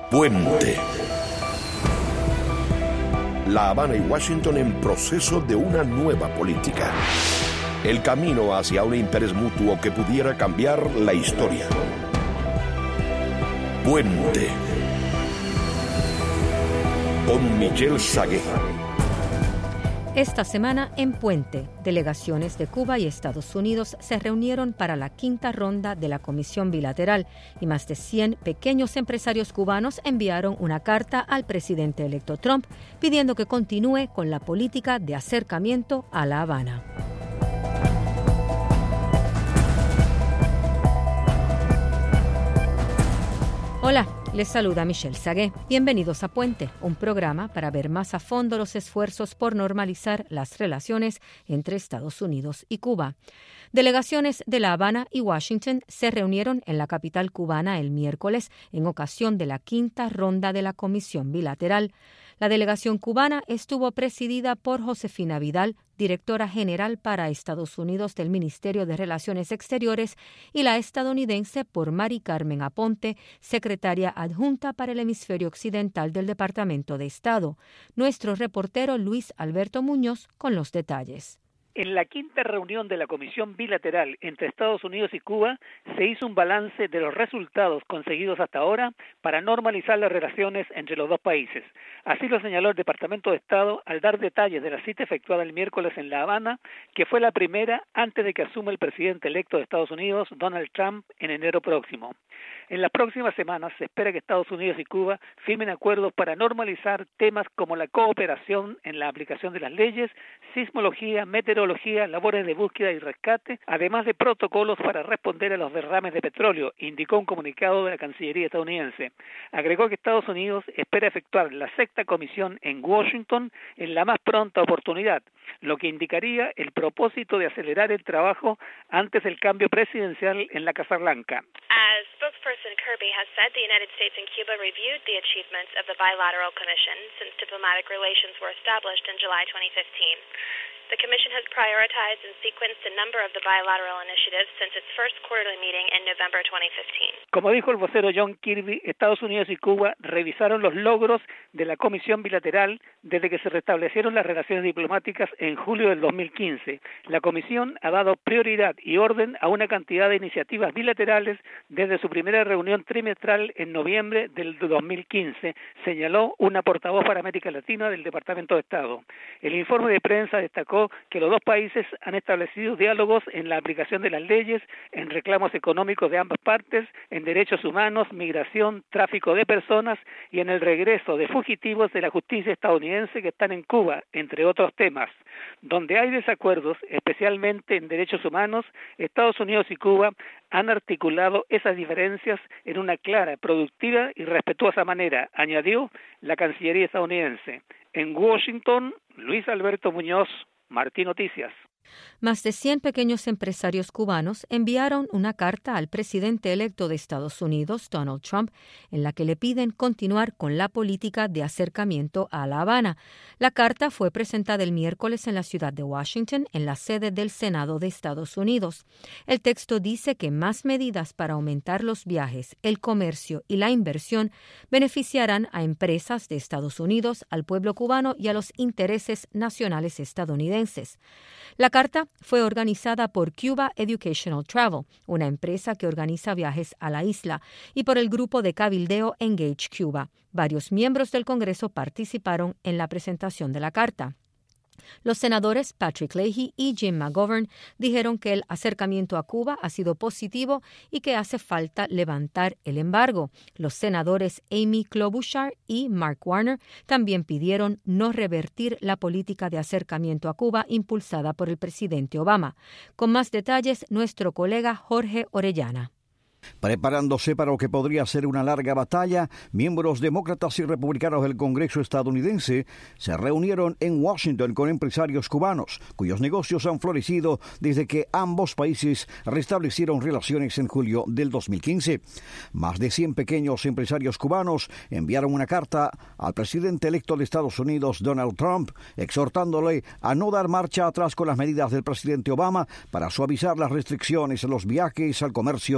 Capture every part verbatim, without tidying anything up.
Puente. La Habana y Washington en proceso de una nueva política. El camino hacia un interés mutuo que pudiera cambiar la historia. Puente. Con Michelle Sagué. Esta semana en Puente, delegaciones de Cuba y Estados Unidos se reunieron para la quinta ronda de la Comisión Bilateral y más de cien pequeños empresarios cubanos enviaron una carta al presidente electo Trump pidiendo que continúe con la política de acercamiento a La Habana. Hola, les saluda Michelle Sagué. Bienvenidos a Puente, un programa para ver más a fondo los esfuerzos por normalizar las relaciones entre Estados Unidos y Cuba. Delegaciones de La Habana y Washington se reunieron en la capital cubana el miércoles en ocasión de la quinta ronda de la Comisión Bilateral. La delegación cubana estuvo presidida por Josefina Vidal, directora general para Estados Unidos del Ministerio de Relaciones Exteriores, y la estadounidense por Mari Carmen Aponte, secretaria adjunta para el hemisferio occidental del Departamento de Estado. Nuestro reportero Luis Alberto Muñoz con los detalles. En la quinta reunión de la Comisión Bilateral entre Estados Unidos y Cuba se hizo un balance de los resultados conseguidos hasta ahora para normalizar las relaciones entre los dos países. Así lo señaló el Departamento de Estado al dar detalles de la cita efectuada el miércoles en La Habana, que fue la primera antes de que asuma el presidente electo de Estados Unidos, Donald Trump, en enero próximo. En las próximas semanas se espera que Estados Unidos y Cuba firmen acuerdos para normalizar temas como la cooperación en la aplicación de las leyes, sismología, meteorología, labores de búsqueda y rescate, además de protocolos para responder a los derrames de petróleo, indicó un comunicado de la Cancillería estadounidense. Agregó que Estados Unidos espera efectuar la sexta comisión en Washington en la más pronta oportunidad, lo que indicaría el propósito de acelerar el trabajo antes del cambio presidencial en la Casa Blanca. As spokesperson Kirby has said, the United States and Cuba reviewed the achievements of the bilateral commission since diplomatic relations were established in July twenty fifteen. The Commission has prioritized and sequenced a number of the bilateral initiatives since its first quarterly meeting in November twenty fifteen. Como dijo el vocero John Kirby, Estados Unidos y Cuba revisaron los logros de la Comisión Bilateral desde que se restablecieron las relaciones diplomáticas en julio del dos mil quince. La Comisión ha dado prioridad y orden a una cantidad de iniciativas bilaterales desde su primera reunión trimestral en noviembre del dos mil quince, señaló una portavoz para América Latina del Departamento de Estado. El informe de prensa destacó que los dos países han establecido diálogos en la aplicación de las leyes, en reclamos económicos de ambas partes, en derechos humanos, migración, tráfico de personas y en el regreso de fugitivos de la justicia estadounidense que están en Cuba, entre otros temas. Donde hay desacuerdos, especialmente en derechos humanos, Estados Unidos y Cuba han articulado esas diferencias en una clara, productiva y respetuosa manera, añadió la Cancillería estadounidense. En Washington, Luis Alberto Muñoz, Martí Noticias. Más de cien pequeños empresarios cubanos enviaron una carta al presidente electo de Estados Unidos, Donald Trump, en la que le piden continuar con la política de acercamiento a La Habana. La carta fue presentada el miércoles en la ciudad de Washington, en la sede del Senado de Estados Unidos. El texto dice que más medidas para aumentar los viajes, el comercio y la inversión beneficiarán a empresas de Estados Unidos, al pueblo cubano y a los intereses nacionales estadounidenses. La carta fue organizada por Cuba Educational Travel, una empresa que organiza viajes a la isla, y por el grupo de cabildeo Engage Cuba. Varios miembros del Congreso participaron en la presentación de la carta. Los senadores Patrick Leahy y Jim McGovern dijeron que el acercamiento a Cuba ha sido positivo y que hace falta levantar el embargo. Los senadores Amy Klobuchar y Mark Warner también pidieron no revertir la política de acercamiento a Cuba impulsada por el presidente Obama. Con más detalles, nuestro colega Jorge Orellana. Preparándose para lo que podría ser una larga batalla, miembros demócratas y republicanos del Congreso estadounidense se reunieron en Washington con empresarios cubanos, cuyos negocios han florecido desde que ambos países restablecieron relaciones en julio del dos mil quince. Más de cien pequeños empresarios cubanos enviaron una carta al presidente electo de Estados Unidos, Donald Trump, exhortándole a no dar marcha atrás con las medidas del presidente Obama para suavizar las restricciones a los viajes, al comercio y a la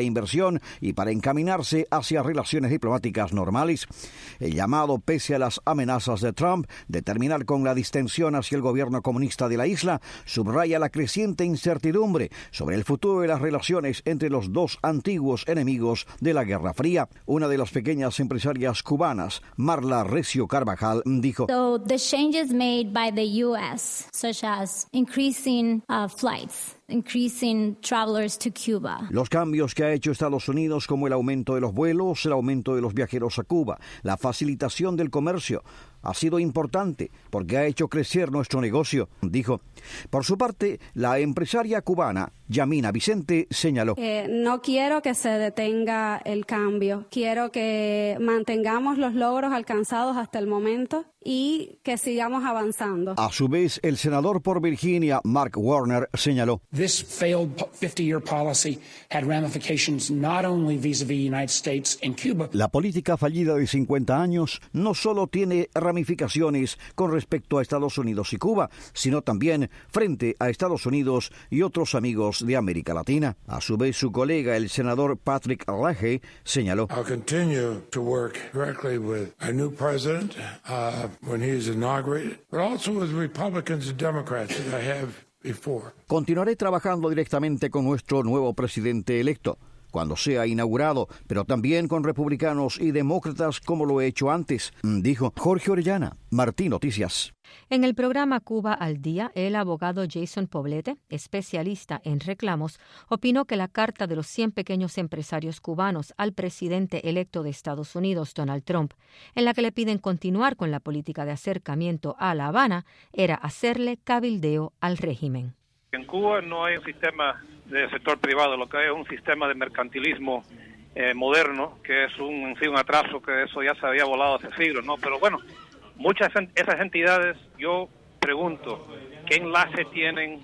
la inversión y para encaminarse hacia relaciones diplomáticas normales. El llamado, pese a las amenazas de Trump de terminar con la distensión hacia el gobierno comunista de la isla, subraya la creciente incertidumbre sobre el futuro de las relaciones entre los dos antiguos enemigos de la Guerra Fría. Una de las pequeñas empresarias cubanas, Marla Recio Carvajal, dijo: So the changes made by the U S, such as increasing uh, flights, increasing travelers to Cuba. Los cambios que ha hecho Estados Unidos, como el aumento de los vuelos, el aumento de los viajeros a Cuba, la facilitación del comercio, ha sido importante porque ha hecho crecer nuestro negocio, dijo. Por su parte, la empresaria cubana, Yamina Vicente, señaló: eh, no quiero que se detenga el cambio, quiero que mantengamos los logros alcanzados hasta el momento y que sigamos avanzando. A su vez, el senador por Virginia, Mark Warner, señaló: This failed fifty-year policy had ramifications not only vis-a-vis United States and Cuba. La política fallida de cincuenta años no solo tiene ramificaciones con respecto a Estados Unidos y Cuba, sino también frente a Estados Unidos y otros amigos de América Latina. A su vez, su colega, el senador Patrick Leahy, señaló: I'll continue to work directly with our new president uh, when he is inaugurated, but also with Republicans and Democrats that I have before. Continuaré trabajando directamente con nuestro nuevo presidente electo cuando sea inaugurado, pero también con republicanos y demócratas como lo he hecho antes, dijo. Jorge Orellana, Martín Noticias. En el programa Cuba al Día, el abogado Jason Poblete, especialista en reclamos, opinó que la carta de los cien pequeños empresarios cubanos al presidente electo de Estados Unidos, Donald Trump, en la que le piden continuar con la política de acercamiento a La Habana, era hacerle cabildeo al régimen. En Cuba no hay un sistema de sector privado, lo que hay es un sistema de mercantilismo eh, moderno, que es un, en sí, un atraso, que eso ya se había volado hace siglos, ¿no? Pero bueno, muchas de esas entidades, yo pregunto, ¿qué enlace tienen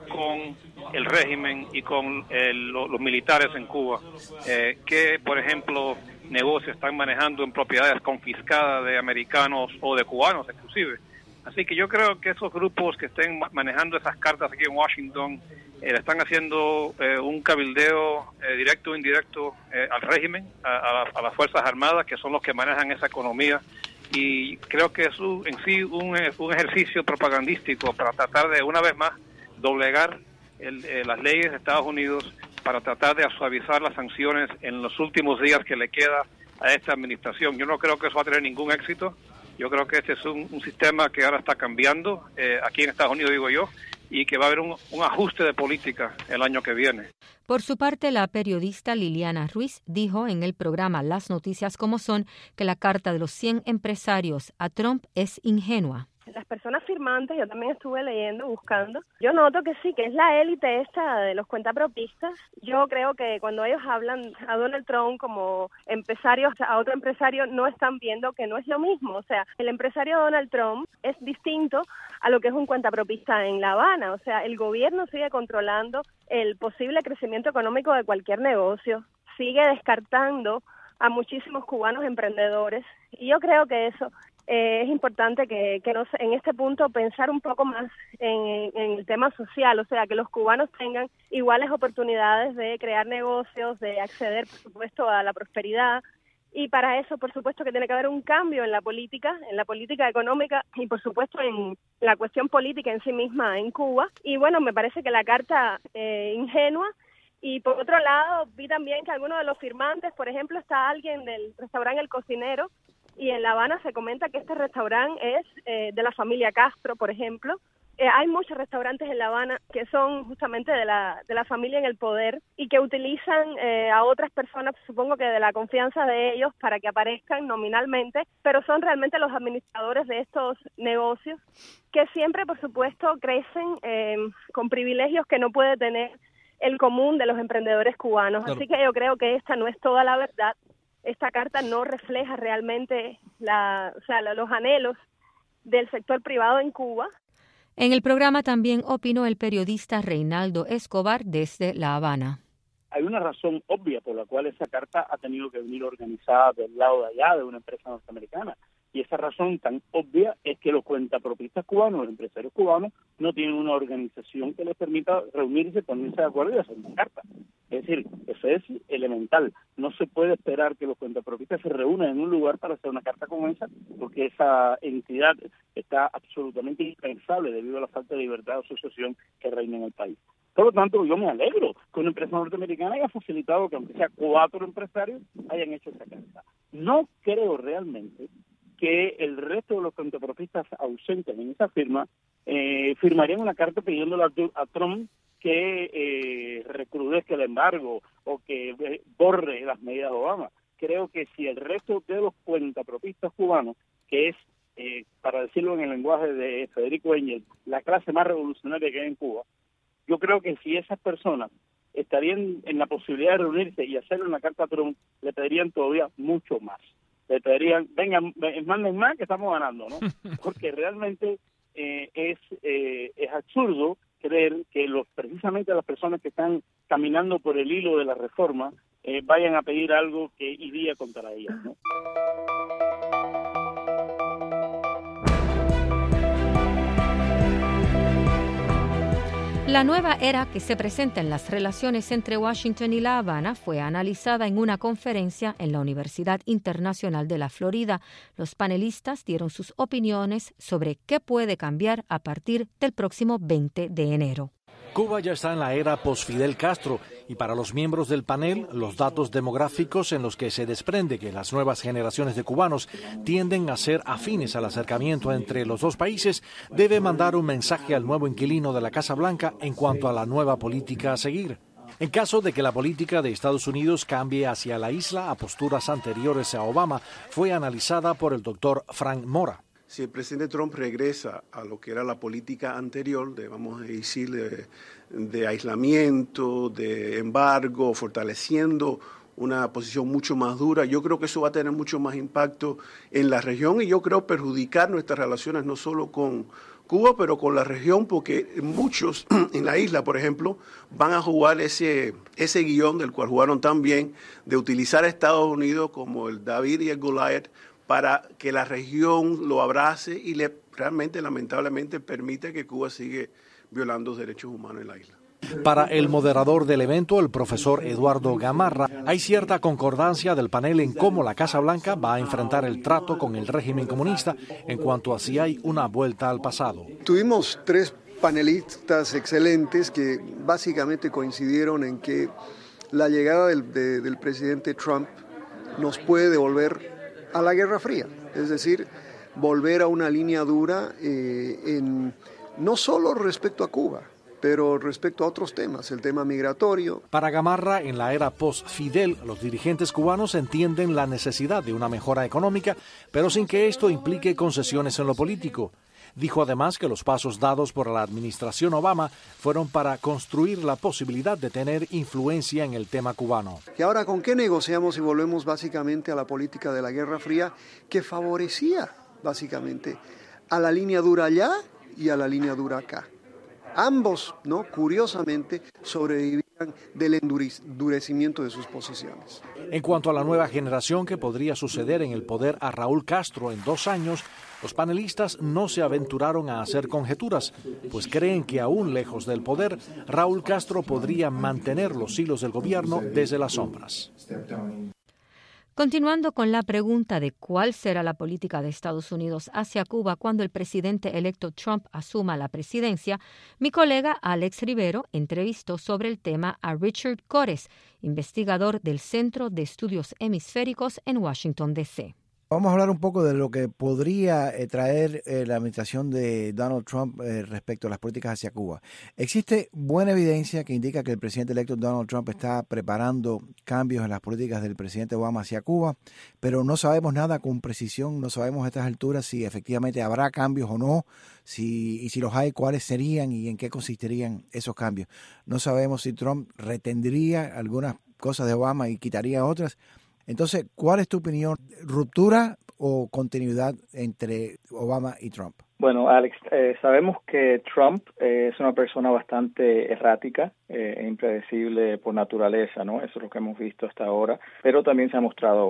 con el régimen y con el, los, los militares en Cuba? Eh, ¿Qué, por ejemplo, negocios están manejando en propiedades confiscadas de americanos o de cubanos inclusive? Así que yo creo que esos grupos que estén manejando esas cartas aquí en Washington eh, están haciendo eh, un cabildeo eh, directo o indirecto eh, al régimen, a, a, a las Fuerzas Armadas, que son los que manejan esa economía. Y creo que es un, en sí un, un ejercicio propagandístico para tratar de, una vez más, doblegar el, eh, las leyes de Estados Unidos para tratar de suavizar las sanciones en los últimos días que le queda a esta administración. Yo no creo que eso va a tener ningún éxito. Yo creo que este es un, un sistema que ahora está cambiando, eh, aquí en Estados Unidos digo yo, y que va a haber un, un ajuste de política el año que viene. Por su parte, la periodista Liliana Ruiz dijo en el programa Las Noticias Como Son que la carta de los cien empresarios a Trump es ingenua. Las personas firmantes, yo también estuve leyendo, buscando. Yo noto que sí, que es la élite esta de los cuentapropistas. Yo creo que cuando ellos hablan a Donald Trump como empresario, a otro empresario, no están viendo que no es lo mismo. O sea, el empresario Donald Trump es distinto a lo que es un cuentapropista en La Habana. O sea, el gobierno sigue controlando el posible crecimiento económico de cualquier negocio, sigue descartando a muchísimos cubanos emprendedores. Y yo creo que eso Eh, es importante que, que nos, en este punto pensar un poco más en, en el tema social, o sea, que los cubanos tengan iguales oportunidades de crear negocios, de acceder, por supuesto, a la prosperidad. Y para eso, por supuesto, que tiene que haber un cambio en la política, en la política económica y, por supuesto, en la cuestión política en sí misma en Cuba. Y, bueno, me parece que la carta eh, ingenua. Y, por otro lado, vi también que algunos de los firmantes, por ejemplo, está alguien del restaurante El Cocinero, y en La Habana se comenta que este restaurante es eh, de la familia Castro, por ejemplo. Eh, hay muchos restaurantes en La Habana que son justamente de la de la familia en el poder y que utilizan eh, a otras personas, supongo que de la confianza de ellos, para que aparezcan nominalmente, pero son realmente los administradores de estos negocios que siempre, por supuesto, crecen eh, con privilegios que no puede tener el común de los emprendedores cubanos. Claro. Así que yo creo que esta no es toda la verdad. Esta carta no refleja realmente la, o sea, los anhelos del sector privado en Cuba. En el programa también opinó el periodista Reinaldo Escobar desde La Habana. Hay una razón obvia por la cual esa carta ha tenido que venir organizada del lado de allá, de una empresa norteamericana. Y esa razón tan obvia es que los cuentapropistas cubanos, los empresarios cubanos, no tienen una organización que les permita reunirse, ponerse de acuerdo y hacer una carta. Es decir, eso es elemental. No se puede esperar que los cuentapropistas se reúnan en un lugar para hacer una carta como esa, porque esa entidad está absolutamente impensable debido a la falta de libertad de asociación que reina en el país. Por lo tanto, yo me alegro que una empresa norteamericana haya facilitado que aunque sea cuatro empresarios hayan hecho esa carta. No creo realmente que el resto de los cuentapropistas ausentes en esa firma eh, firmarían una carta pidiéndole a, a Trump que eh, recrudezca el embargo o que eh, borre las medidas de Obama. Creo que si el resto de los cuentapropistas cubanos, que es, eh, para decirlo en el lenguaje de Federico Engels, la clase más revolucionaria que hay en Cuba, yo creo que si esas personas estarían en la posibilidad de reunirse y hacerle una carta a Trump, le pedirían todavía mucho más. Le pedirían, vengan, manden más que estamos ganando, ¿no? Porque realmente eh, es eh, es absurdo creer que los precisamente las personas que están caminando por el hilo de la reforma eh, vayan a pedir algo que iría contra ellas, ¿no? La nueva era que se presenta en las relaciones entre Washington y La Habana fue analizada en una conferencia en la Universidad Internacional de la Florida. Los panelistas dieron sus opiniones sobre qué puede cambiar a partir del próximo veinte de enero. Cuba ya está en la era post-Fidel Castro y para los miembros del panel, los datos demográficos en los que se desprende que las nuevas generaciones de cubanos tienden a ser afines al acercamiento entre los dos países debe mandar un mensaje al nuevo inquilino de la Casa Blanca en cuanto a la nueva política a seguir. En caso de que la política de Estados Unidos cambie hacia la isla a posturas anteriores a Obama, fue analizada por el doctor Frank Mora. Si el presidente Trump regresa a lo que era la política anterior, de, vamos a decir, de, de aislamiento, de embargo, fortaleciendo una posición mucho más dura, yo creo que eso va a tener mucho más impacto en la región y yo creo perjudicar nuestras relaciones no solo con Cuba, pero con la región, porque muchos en la isla, por ejemplo, van a jugar ese, ese guión del cual jugaron tan bien, de utilizar a Estados Unidos como el David y el Goliat, para que la región lo abrace y le realmente, lamentablemente, permite que Cuba siga violando los derechos humanos en la isla. Para el moderador del evento, el profesor Eduardo Gamarra, hay cierta concordancia del panel en cómo la Casa Blanca va a enfrentar el trato con el régimen comunista en cuanto a si hay una vuelta al pasado. Tuvimos tres panelistas excelentes que básicamente coincidieron en que la llegada del, de, del presidente Trump nos puede devolver a la Guerra Fría, es decir, volver a una línea dura eh, en, no solo respecto a Cuba, pero respecto a otros temas, el tema migratorio. Para Gamarra, en la era post-Fidel, los dirigentes cubanos entienden la necesidad de una mejora económica, pero sin que esto implique concesiones en lo político. Dijo además que los pasos dados por la administración Obama fueron para construir la posibilidad de tener influencia en el tema cubano. ¿Y ahora con qué negociamos y volvemos básicamente a la política de la Guerra Fría que favorecía básicamente a la línea dura allá y a la línea dura acá? Ambos, ¿no?, curiosamente, sobrevivían del endurecimiento de sus posiciones. En cuanto a la nueva generación que podría suceder en el poder a Raúl Castro en dos años, los panelistas no se aventuraron a hacer conjeturas, pues creen que aún lejos del poder, Raúl Castro podría mantener los hilos del gobierno desde las sombras. Continuando con la pregunta de cuál será la política de Estados Unidos hacia Cuba cuando el presidente electo Trump asuma la presidencia, mi colega Alex Rivero entrevistó sobre el tema a Richard Cores, investigador del Centro de Estudios Hemisféricos en Washington, D C Vamos a hablar un poco de lo que podría eh, traer eh, la administración de Donald Trump eh, respecto a las políticas hacia Cuba. Existe buena evidencia que indica que el presidente electo Donald Trump está preparando cambios en las políticas del presidente Obama hacia Cuba, pero no sabemos nada con precisión, no sabemos a estas alturas si efectivamente habrá cambios o no, si y si los hay, cuáles serían y en qué consistirían esos cambios. No sabemos si Trump retendría algunas cosas de Obama y quitaría otras. Entonces, ¿cuál es tu opinión? ¿Ruptura o continuidad entre Obama y Trump? Bueno, Alex, eh, sabemos que Trump eh, es una persona bastante errática eh, e impredecible por naturaleza, ¿no? Eso es lo que hemos visto hasta ahora, pero también se ha mostrado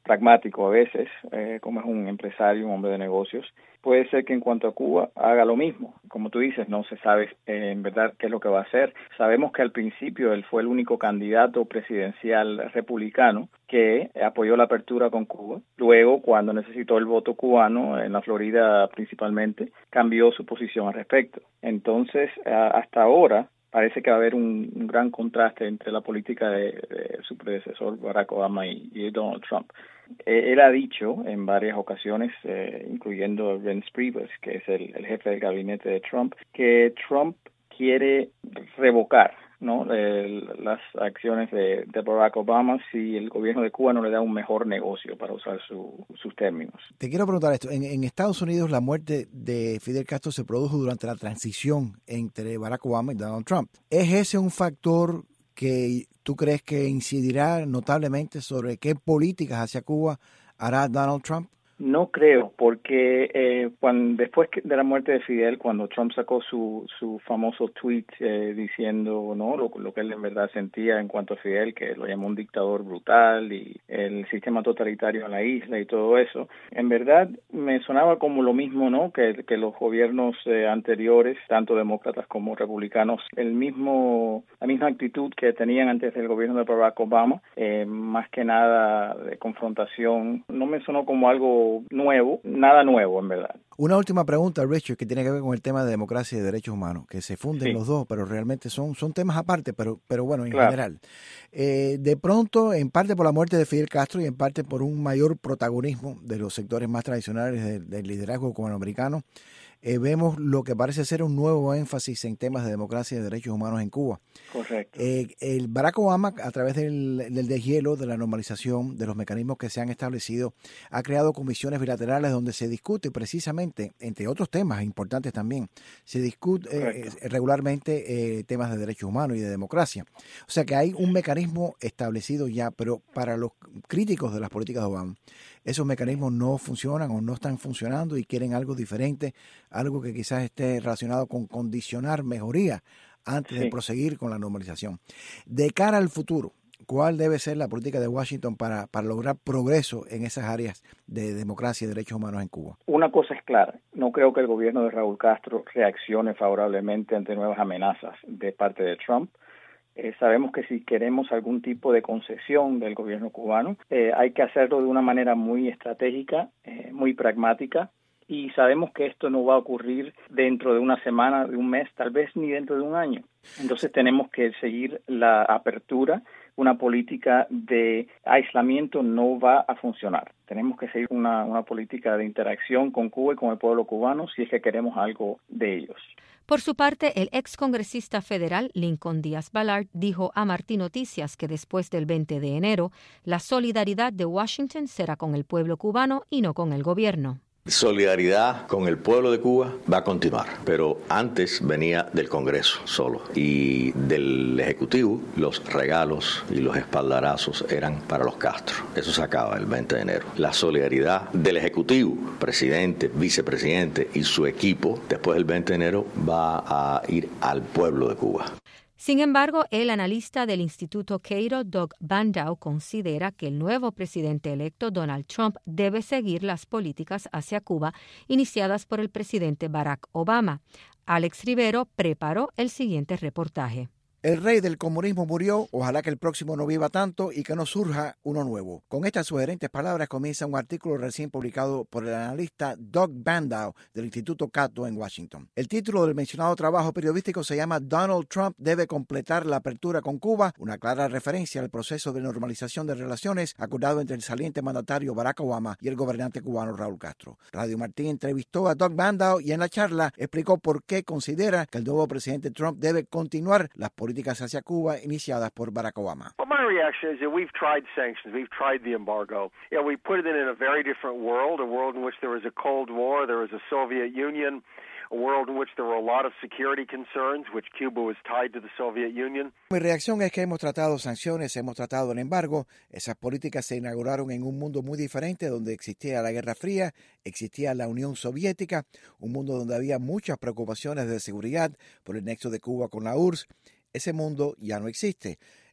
pragmático a veces, eh, como es un empresario, un hombre de negocios. Puede ser que en cuanto a Cuba haga lo mismo. Como tú dices, no se sabe eh, en verdad qué es lo que va a hacer. Sabemos que al principio él fue el único candidato presidencial republicano que apoyó la apertura con Cuba. Luego, cuando necesitó el voto cubano, en la Florida principalmente, cambió su posición al respecto. Entonces, a, hasta ahora, parece que va a haber un, un gran contraste entre la política de, de su predecesor Barack Obama y, y Donald Trump. Eh, él ha dicho en varias ocasiones, eh, incluyendo Reince Priebus, que es el, el jefe del gabinete de Trump, que Trump quiere revocar, ¿no?, el, las acciones de, de Barack Obama si el gobierno de Cuba no le da un mejor negocio, para usar su, sus términos. Te quiero preguntar esto. En, en Estados Unidos la muerte de Fidel Castro se produjo durante la transición entre Barack Obama y Donald Trump. ¿Es ese un factor que tú crees que incidirá notablemente sobre qué políticas hacia Cuba hará Donald Trump? No creo, porque eh, cuando, después de la muerte de Fidel, cuando Trump sacó su, su famoso tweet eh, diciendo, no, lo, lo que él en verdad sentía en cuanto a Fidel, que lo llamó un dictador brutal y el sistema totalitario en la isla y todo eso, en verdad me sonaba como lo mismo, ¿no?, que, que los gobiernos eh, anteriores, tanto demócratas como republicanos, el mismo la misma actitud que tenían antes del gobierno de Barack Obama, eh, más que nada de confrontación. No me sonó como algo nuevo, nada nuevo en verdad. Una última pregunta, Richard, que tiene que ver con el tema de democracia y derechos humanos, que se funden sí. los dos, pero realmente son, son temas aparte, pero, pero bueno, en claro. general. Eh, de pronto, en parte por la muerte de Fidel Castro y en parte por un mayor protagonismo de los sectores más tradicionales del, del liderazgo cubanoamericano, eh, vemos lo que parece ser un nuevo énfasis en temas de democracia y derechos humanos en Cuba. Correcto. Eh, el Barack Obama, a través del, del deshielo, de la normalización, de los mecanismos que se han establecido, ha creado comisiones bilaterales donde se discute precisamente, entre otros temas importantes también, se discute eh, regularmente eh, temas de derechos humanos y de democracia. O sea que hay un mecanismo establecido ya, pero para los críticos de las políticas de Obama, esos mecanismos no funcionan o no están funcionando y quieren algo diferente, algo que quizás esté relacionado con condicionar mejoría antes sí. de proseguir con la normalización. De cara al futuro, ¿cuál debe ser la política de Washington para, para lograr progreso en esas áreas de democracia y derechos humanos en Cuba? Una cosa es clara, no creo que el gobierno de Raúl Castro reaccione favorablemente ante nuevas amenazas de parte de Trump. Eh, sabemos que si queremos algún tipo de concesión del gobierno cubano, eh, hay que hacerlo de una manera muy estratégica, eh, muy pragmática, y sabemos que esto no va a ocurrir dentro de una semana, de un mes, tal vez ni dentro de un año. Entonces tenemos que seguir la apertura. Una política de aislamiento no va a funcionar. Tenemos que seguir una, una política de interacción con Cuba y con el pueblo cubano si es que queremos algo de ellos. Por su parte, el excongresista federal Lincoln Díaz Balart dijo a Martí Noticias que después del veinte de enero, la solidaridad de Washington será con el pueblo cubano y no con el gobierno. Solidaridad con el pueblo de Cuba va a continuar, pero antes venía del Congreso solo y del Ejecutivo los regalos y los espaldarazos eran para los Castro. Eso se acaba el veinte de enero. La solidaridad del Ejecutivo, presidente, vicepresidente y su equipo después del veinte de enero va a ir al pueblo de Cuba. Sin embargo, el analista del Instituto Cato, Doug Bandow, considera que el nuevo presidente electo Donald Trump debe seguir las políticas hacia Cuba iniciadas por el presidente Barack Obama. Alex Rivero preparó el siguiente reportaje. El rey del comunismo murió, ojalá que el próximo no viva tanto y que no surja uno nuevo. Con estas sugerentes palabras comienza un artículo recién publicado por el analista Doug Bandow del Instituto Cato en Washington. El título del mencionado trabajo periodístico se llama Donald Trump debe completar la apertura con Cuba, una clara referencia al proceso de normalización de relaciones acordado entre el saliente mandatario Barack Obama y el gobernante cubano Raúl Castro. Radio Martí entrevistó a Doug Bandow y en la charla explicó por qué considera que el nuevo presidente Trump debe continuar las políticas hacia Cuba iniciadas por Barack Obama. Well, my reaction is that we've tried sanctions, we've tried the embargo. Yeah, we put it in a very different world, a world in which there was a Cold War, there was a Soviet Union, a world in which there were a lot of security concerns, which Cuba was tied to the Soviet Union. Mi reacción es que hemos tratado sanciones, hemos tratado el embargo. Esas políticas se inauguraron en un mundo muy diferente donde existía la Guerra Fría, existía la Unión Soviética, un mundo donde había muchas preocupaciones de seguridad por el nexo de Cuba con la U R S S. Ese mundo ya no existe.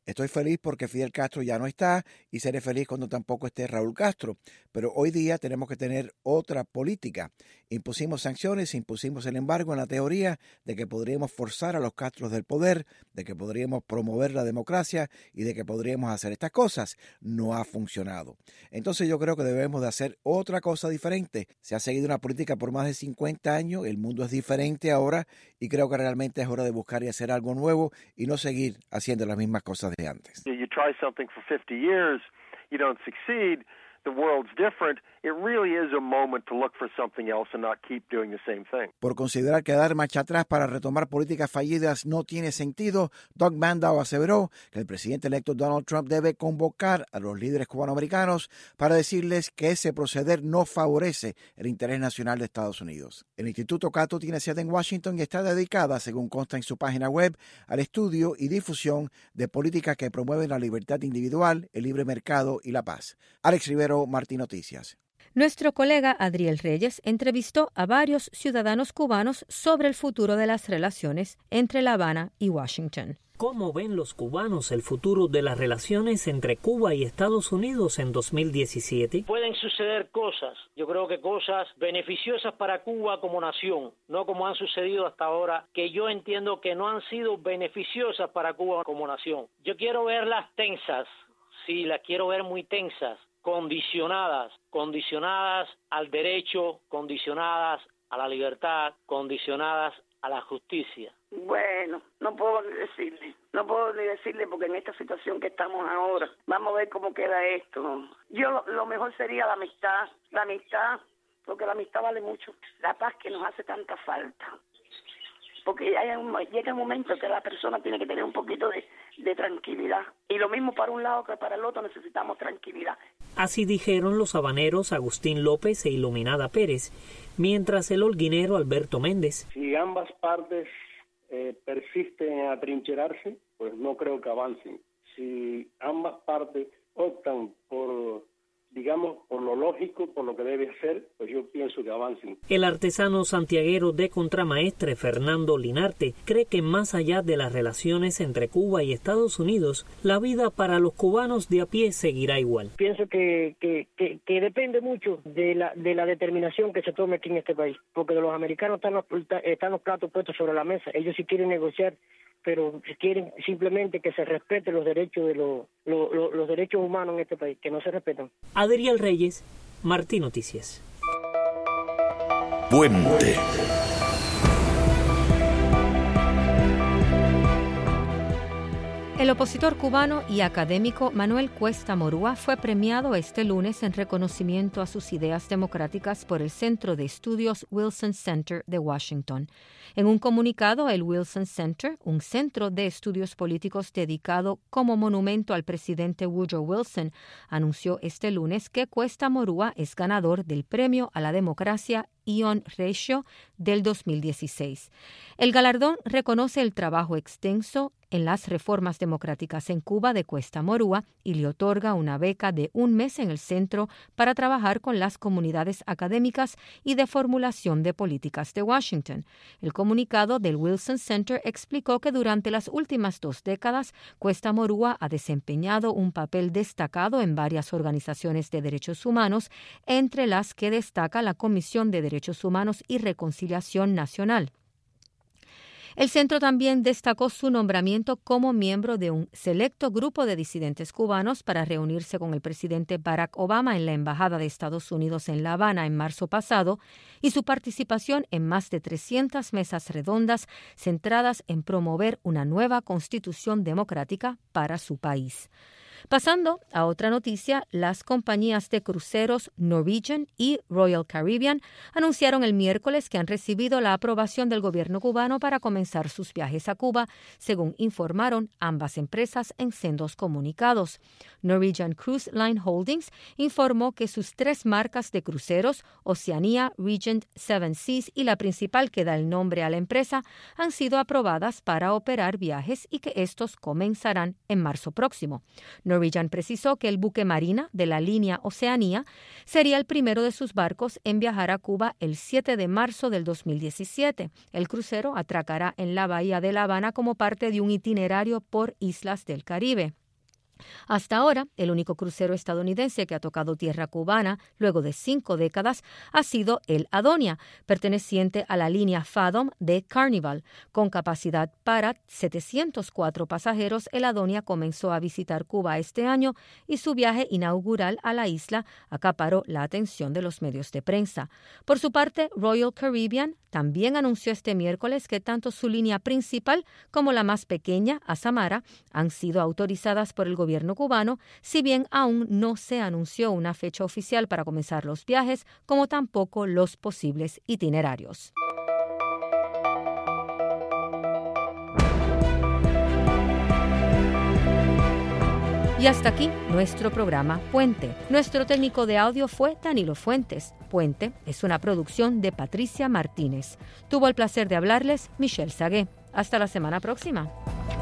Estoy feliz porque Fidel Castro ya no está y seré feliz cuando tampoco esté Raúl Castro. Pero hoy día tenemos que tener otra política. Impusimos sanciones, impusimos el embargo en la teoría de que podríamos forzar a los Castros del poder, de que podríamos promover la democracia y de que podríamos hacer estas cosas. No ha funcionado. Entonces yo creo que debemos de hacer otra cosa diferente. Se ha seguido una política por más de cincuenta años, el mundo es diferente ahora y creo que realmente es hora de buscar y hacer algo nuevo y no seguir haciendo las mismas cosas de antes. You try something for fifty years, you don't succeed, the world's different. It really is a moment to look for something else and not keep doing the same thing. Por considerar que dar marcha atrás para retomar políticas fallidas no tiene sentido, Doug Bandow aseveró que el presidente electo Donald Trump debe convocar a los líderes cubanoamericanos para decirles que ese proceder no favorece el interés nacional de Estados Unidos. El Instituto Cato tiene sede en Washington y está dedicada, según consta en su página web, al estudio y difusión de políticas que promueven la libertad individual, el libre mercado y la paz. Alex Rivero, Martín Noticias. Nuestro colega Adriel Reyes entrevistó a varios ciudadanos cubanos sobre el futuro de las relaciones entre La Habana y Washington. ¿Cómo ven los cubanos el futuro de las relaciones entre Cuba y Estados Unidos en dos mil diecisiete? Pueden suceder cosas, yo creo que cosas beneficiosas para Cuba como nación, no como han sucedido hasta ahora, que yo entiendo que no han sido beneficiosas para Cuba como nación. Yo quiero verlas tensas, sí, las quiero ver muy tensas, condicionadas, condicionadas al derecho, condicionadas a la libertad, condicionadas a la justicia. Bueno, no puedo ni decirle, no puedo ni decirle porque en esta situación que estamos ahora, vamos a ver cómo queda esto. Yo lo, lo mejor sería la amistad, la amistad, porque la amistad vale mucho, la paz que nos hace tanta falta. Porque hay un, llega un momento que la persona tiene que tener un poquito de, de tranquilidad. Y lo mismo para un lado que para el otro necesitamos tranquilidad. Así dijeron los habaneros Agustín López e Iluminada Pérez, mientras el holguinero Alberto Méndez. Si ambas partes eh, persisten en atrincherarse, pues no creo que avancen. Si ambas partes optan por, digamos, por lo lógico, por lo que debe hacer, pues yo pienso que avancen. El artesano santiaguero de contramaestre Fernando Linarte cree que más allá de las relaciones entre Cuba y Estados Unidos, la vida para los cubanos de a pie seguirá igual. Pienso que, que, que, que depende mucho de la, de la determinación que se tome aquí en este país, porque los americanos están los, están los platos puestos sobre la mesa, ellos sí quieren negociar, pero quieren simplemente que se respeten los derechos de los, los, los, los derechos humanos en este país, que no se respetan. Adriel Reyes, Martín Noticias. Puente. El opositor cubano y académico Manuel Cuesta Morúa fue premiado este lunes en reconocimiento a sus ideas democráticas por el Centro de Estudios Wilson Center de Washington. En un comunicado, el Wilson Center, un centro de estudios políticos dedicado como monumento al presidente Woodrow Wilson, anunció este lunes que Cuesta Morúa es ganador del Premio a la Democracia Ion Ratio del dos mil dieciséis. El galardón reconoce el trabajo extenso en las reformas democráticas en Cuba de Cuesta Morúa y le otorga una beca de un mes en el centro para trabajar con las comunidades académicas y de formulación de políticas de Washington. El comunicado del Wilson Center explicó que durante las últimas dos décadas, Cuesta Morúa ha desempeñado un papel destacado en varias organizaciones de derechos humanos, entre las que destaca la Comisión de Derechos Humanos y Reconciliación Nacional. El centro también destacó su nombramiento como miembro de un selecto grupo de disidentes cubanos para reunirse con el presidente Barack Obama en la Embajada de Estados Unidos en La Habana en marzo pasado y su participación en más de trescientas mesas redondas centradas en promover una nueva constitución democrática para su país. Pasando a otra noticia, las compañías de cruceros Norwegian y Royal Caribbean anunciaron el miércoles que han recibido la aprobación del gobierno cubano para comenzar sus viajes a Cuba, según informaron ambas empresas en sendos comunicados. Norwegian Cruise Line Holdings informó que sus tres marcas de cruceros, Oceania, Regent, Seven Seas y la principal que da el nombre a la empresa, han sido aprobadas para operar viajes y que estos comenzarán en marzo próximo. Norwegian precisó que el buque Marina de la línea Oceanía sería el primero de sus barcos en viajar a Cuba el siete de marzo del dos mil diecisiete. El crucero atracará en la bahía de La Habana como parte de un itinerario por islas del Caribe. Hasta ahora, el único crucero estadounidense que ha tocado tierra cubana luego de cinco décadas ha sido el Adonia, perteneciente a la línea Fathom de Carnival. Con capacidad para setecientos cuatro pasajeros, el Adonia comenzó a visitar Cuba este año y su viaje inaugural a la isla acaparó la atención de los medios de prensa. Por su parte, Royal Caribbean también anunció este miércoles que tanto su línea principal como la más pequeña, Azamara, han sido autorizadas por el gobierno cubano, si bien aún no se anunció una fecha oficial para comenzar los viajes, como tampoco los posibles itinerarios. Y hasta aquí nuestro programa Puente. Nuestro técnico de audio fue Danilo Fuentes. Puente es una producción de Patricia Martínez. Tuvo el placer de hablarles Michelle Sagué. Hasta la semana próxima.